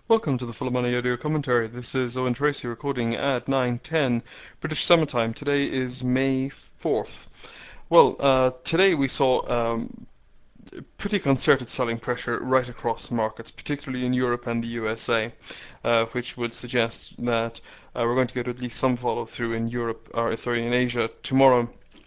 Welcome to the Full of Money audio commentary. This is Owen Tracy recording at 9:10 British Summer Time. Today is May 4th. Today we saw pretty concerted selling pressure right across markets, particularly in Europe and the USA, which would suggest that we're going to get at least some follow through in in Asia tomorrow.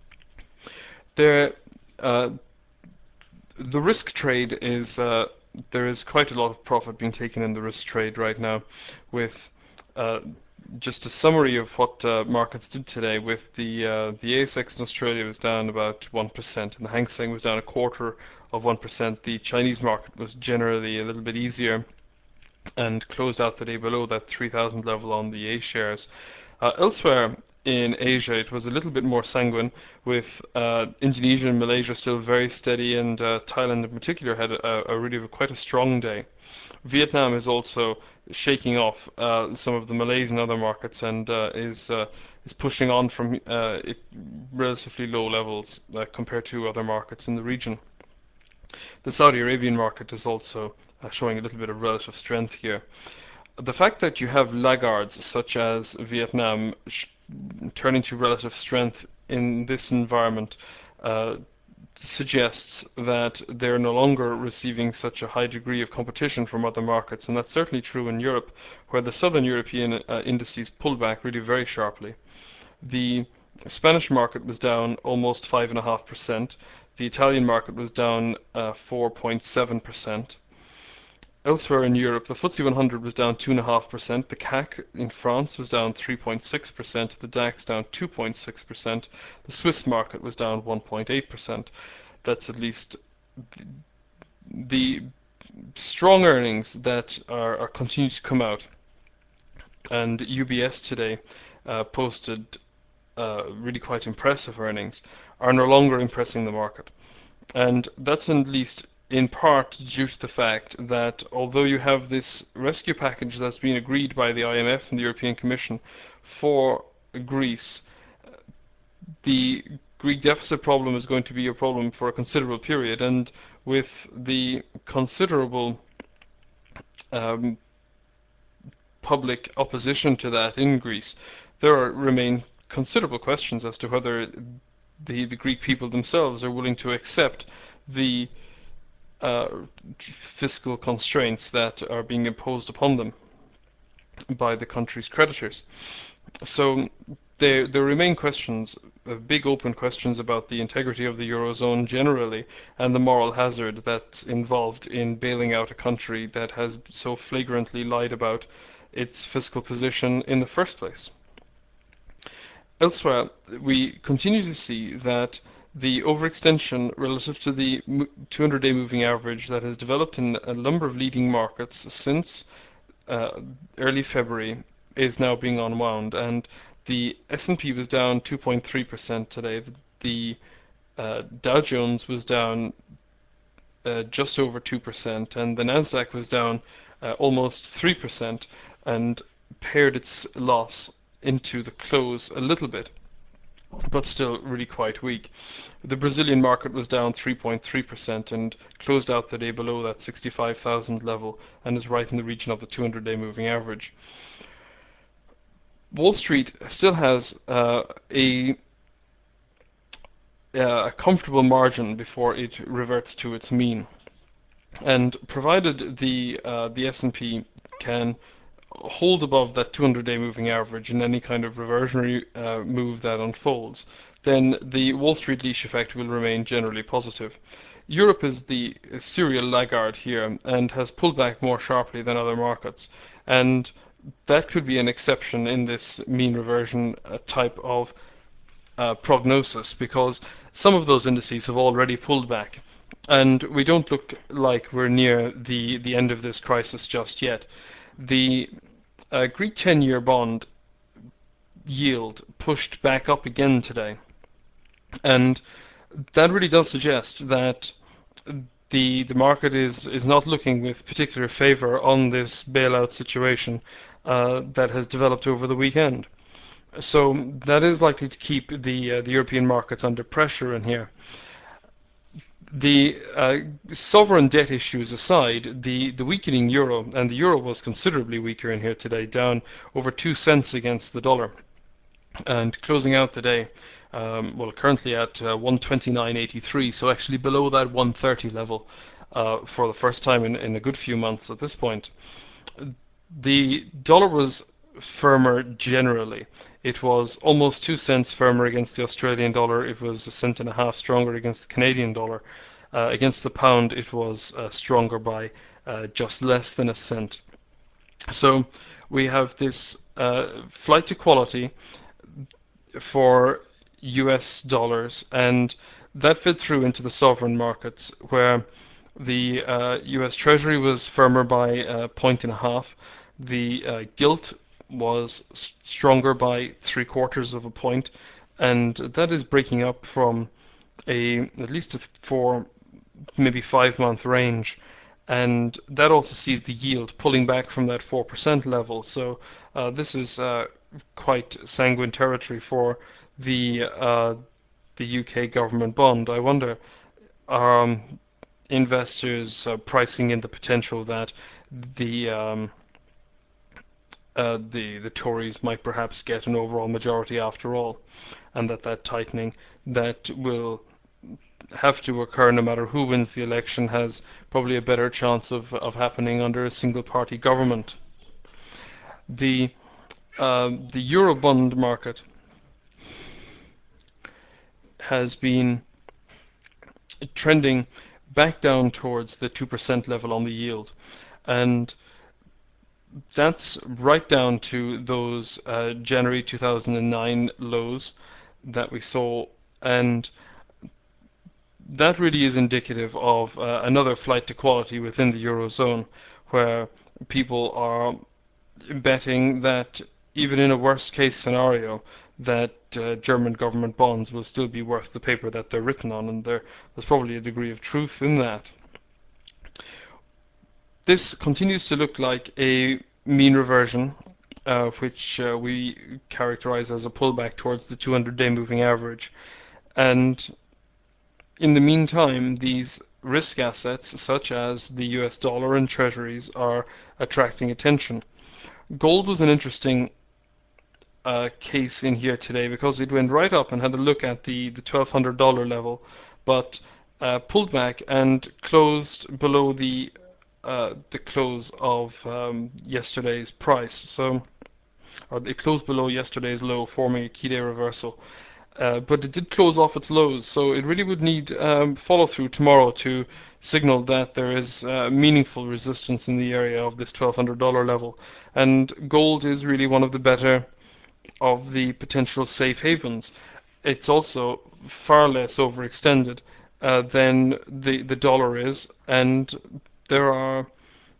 The risk trade is there is quite a lot of profit being taken in the risk trade right now, with just a summary of what markets did today. With the ASX in Australia was down about 1%, and the Hang Seng was down a quarter of 1%. The Chinese market was generally a little bit easier and closed out the day below that 3,000 level on the A shares. Elsewhere in Asia, it was a little bit more sanguine, with Indonesia and Malaysia still very steady, and Thailand in particular had quite a strong day. Vietnam is also shaking off some of the malaise in other markets and is pushing on from relatively low levels compared to other markets in the region. The Saudi Arabian market is also showing a little bit of relative strength here. The fact that you have laggards such as Vietnam turning to relative strength in this environment suggests that they're no longer receiving such a high degree of competition from other markets, and that's certainly true in Europe, where the southern European indices pulled back really very sharply. The Spanish market was down almost 5.5%. The Italian market was down 4.7%. Elsewhere in Europe, the FTSE 100 was down 2.5%. The CAC in France was down 3.6%. The DAX down 2.6%. The Swiss market was down 1.8%. That's at least the strong earnings that are continuing to come out. And UBS today posted really quite impressive earnings, are no longer impressing the market. And that's at least in part due to the fact that although you have this rescue package that's been agreed by the IMF and the European Commission for Greece, the Greek deficit problem is going to be a problem for a considerable period, and with the considerable public opposition to that in Greece, there remain considerable questions as to whether the Greek people themselves are willing to accept the fiscal constraints that are being imposed upon them by the country's creditors. So there remain questions, big open questions about the integrity of the Eurozone generally, and the moral hazard that's involved in bailing out a country that has so flagrantly lied about its fiscal position in the first place. Elsewhere, we continue to see that the overextension relative to the 200-day moving average that has developed in a number of leading markets since early February is now being unwound, and the S&P was down 2.3% today. The Dow Jones was down just over 2%, and the Nasdaq was down almost 3% and pared its loss into the close a little bit, but still really quite weak. The Brazilian market was down 3.3% and closed out the day below that 65,000 level and is right in the region of the 200-day moving average. Wall Street still has a comfortable margin before it reverts to its mean, and provided the S&P can hold above that 200-day moving average in any kind of reversionary move that unfolds, then the Wall Street leash effect will remain generally positive. Europe is the serial laggard here and has pulled back more sharply than other markets, and that could be an exception in this mean reversion type of prognosis, because some of those indices have already pulled back, and we don't look like we're near the end of this crisis just yet. The Greek 10-year bond yield pushed back up again today, and that really does suggest that the market is not looking with particular favor on this bailout situation that has developed over the weekend. So that is likely to keep the European markets under pressure in here. The sovereign debt issues aside, the weakening euro, and the euro was considerably weaker in here today, down over 2 cents against the dollar, and closing out the day, well, currently at 129.83, so actually below that 130 level for the first time in a good few months at this point. The dollar was firmer generally. It was almost 2 cents firmer against the Australian dollar. It was a cent and a half stronger against the Canadian dollar. Against the pound, it was stronger by just less than a cent. So we have this flight to quality for US dollars, and that fed through into the sovereign markets, where the US Treasury was firmer by a point and a half. The gilt was stronger by 3/4 of a point, and that is breaking up from at least a 4, maybe 5 month range, and that also sees the yield pulling back from that 4% level. So this is quite sanguine territory for the UK government bond. I wonder, investors pricing in the potential that the Tories might perhaps get an overall majority after all, and that tightening that will have to occur no matter who wins the election has probably a better chance of happening under a single party government. The Eurobond market has been trending back down towards the 2% level on the yield, and that's right down to those January 2009 lows that we saw, and that really is indicative of another flight to quality within the Eurozone, where people are betting that even in a worst case scenario, that German government bonds will still be worth the paper that they're written on, and there's probably a degree of truth in that. This continues to look like a mean reversion, which we characterize as a pullback towards the 200-day moving average. And in the meantime, these risk assets, such as the US dollar and treasuries, are attracting attention. Gold was an interesting case in here today, because it went right up and had a look at the $1,200 level, but pulled back and closed below the close of yesterday's price. So, or it closed below yesterday's low, forming a key day reversal. But it did close off its lows, so it really would need follow through tomorrow to signal that there is meaningful resistance in the area of this $1,200 level. And gold is really one of the better of the potential safe havens. It's also far less overextended than the dollar is, and there are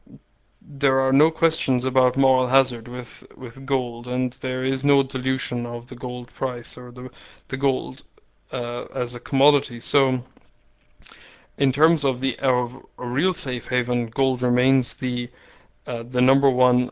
no questions about moral hazard with gold, and there is no dilution of the gold price or the gold as a commodity. So in terms of a real safe haven, gold remains the number one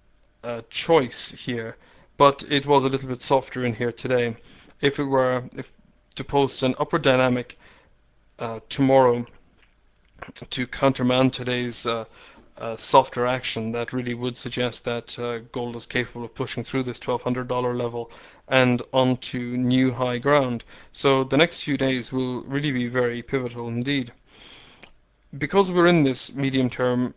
choice here, but it was a little bit softer in here today. If to post an upward dynamic tomorrow to countermand today's softer action, that really would suggest that gold is capable of pushing through this $1,200 level and onto new high ground. So the next few days will really be very pivotal indeed. Because we're in this medium term,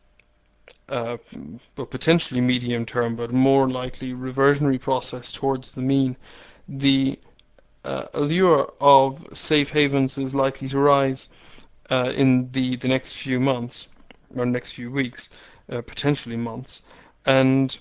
but potentially medium term, but more likely reversionary process towards the mean, the allure of safe havens is likely to rise in the next few months, or next few weeks, potentially months, and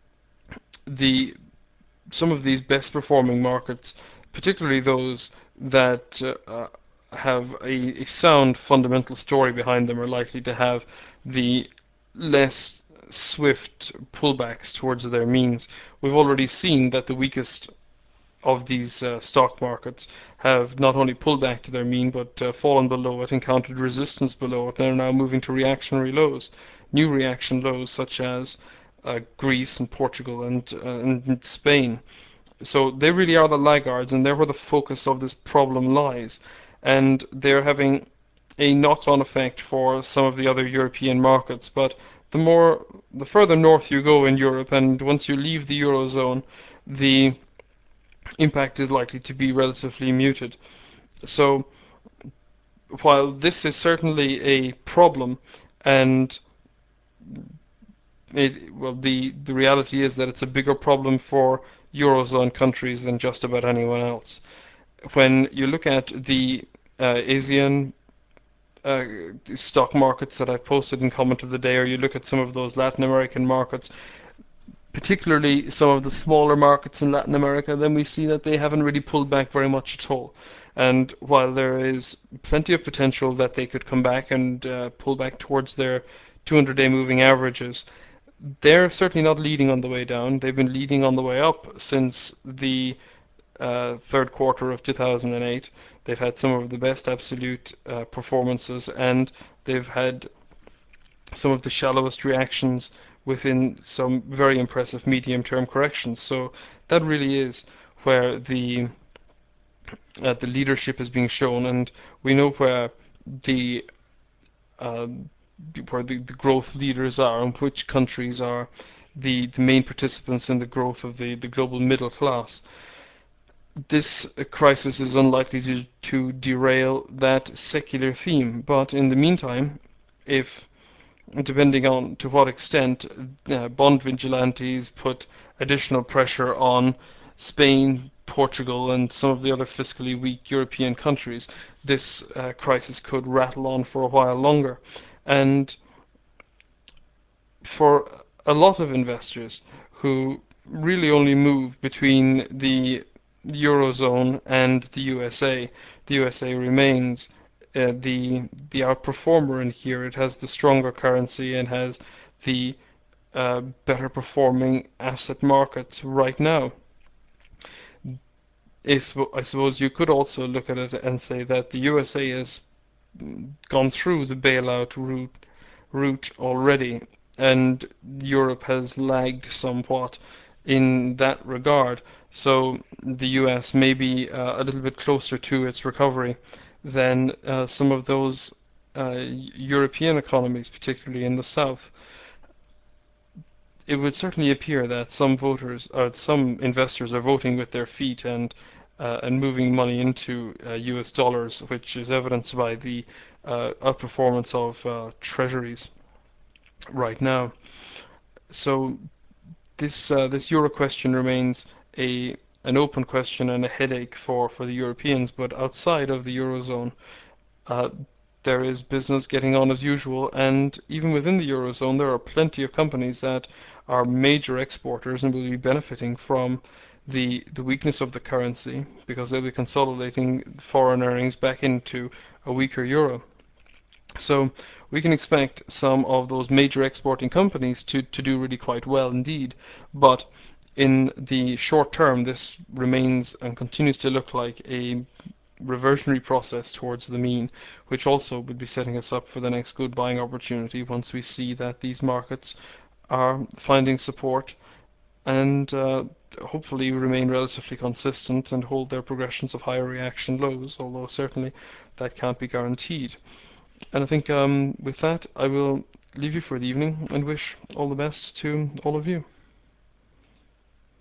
some of these best performing markets, particularly those that have a sound fundamental story behind them, are likely to have the less swift pullbacks towards their means. We've already seen that the weakest of these stock markets have not only pulled back to their mean, but fallen below it, encountered resistance below it, and are now moving to reactionary lows, new reaction lows, such as Greece and Portugal and Spain. So they really are the laggards, and they're where the focus of this problem lies. And they're having a knock-on effect for some of the other European markets. But the further north you go in Europe, and once you leave the Eurozone, the impact is likely to be relatively muted. So while this is certainly a problem, and the reality is that it's a bigger problem for Eurozone countries than just about anyone else. When you look at the ASEAN stock markets that I've posted in comment of the day, or you look at some of those Latin American markets, particularly some of the smaller markets in Latin America, then we see that they haven't really pulled back very much at all. And while there is plenty of potential that they could come back and pull back towards their 200-day moving averages, they're certainly not leading on the way down. They've been leading on the way up since the third quarter of 2008. They've had some of the best absolute performances, and they've had some of the shallowest reactions within some very impressive medium-term corrections. So that really is where the leadership is being shown, and we know the where the growth leaders are and which countries are the main participants in the growth of the global middle class. This crisis is unlikely to derail that secular theme, but in the meantime, if depending on to what extent bond vigilantes put additional pressure on Spain, Portugal, and some of the other fiscally weak European countries, this crisis could rattle on for a while longer. And for a lot of investors who really only move between the Eurozone and the USA remains the outperformer in here. It has the stronger currency and has the better performing asset markets right now. I suppose you could also look at it and say that the USA has gone through the bailout route already, and Europe has lagged somewhat in that regard. So the US may be a little bit closer to its recovery than some of those European economies, particularly in the South. It would certainly appear that some investors are voting with their feet and moving money into US dollars, which is evidenced by the outperformance of treasuries right now. So this euro question remains an open question and a headache for the Europeans, but outside of the Eurozone, there is business getting on as usual, and even within the Eurozone, there are plenty of companies that are major exporters and will be benefiting from the weakness of the currency because they'll be consolidating foreign earnings back into a weaker euro. So we can expect some of those major exporting companies to do really quite well indeed, but in the short term, this remains and continues to look like a reversionary process towards the mean, which also would be setting us up for the next good buying opportunity once we see that these markets are finding support and hopefully remain relatively consistent and hold their progressions of higher reaction lows, although certainly that can't be guaranteed. And I think with that, I will leave you for the evening and wish all the best to all of you.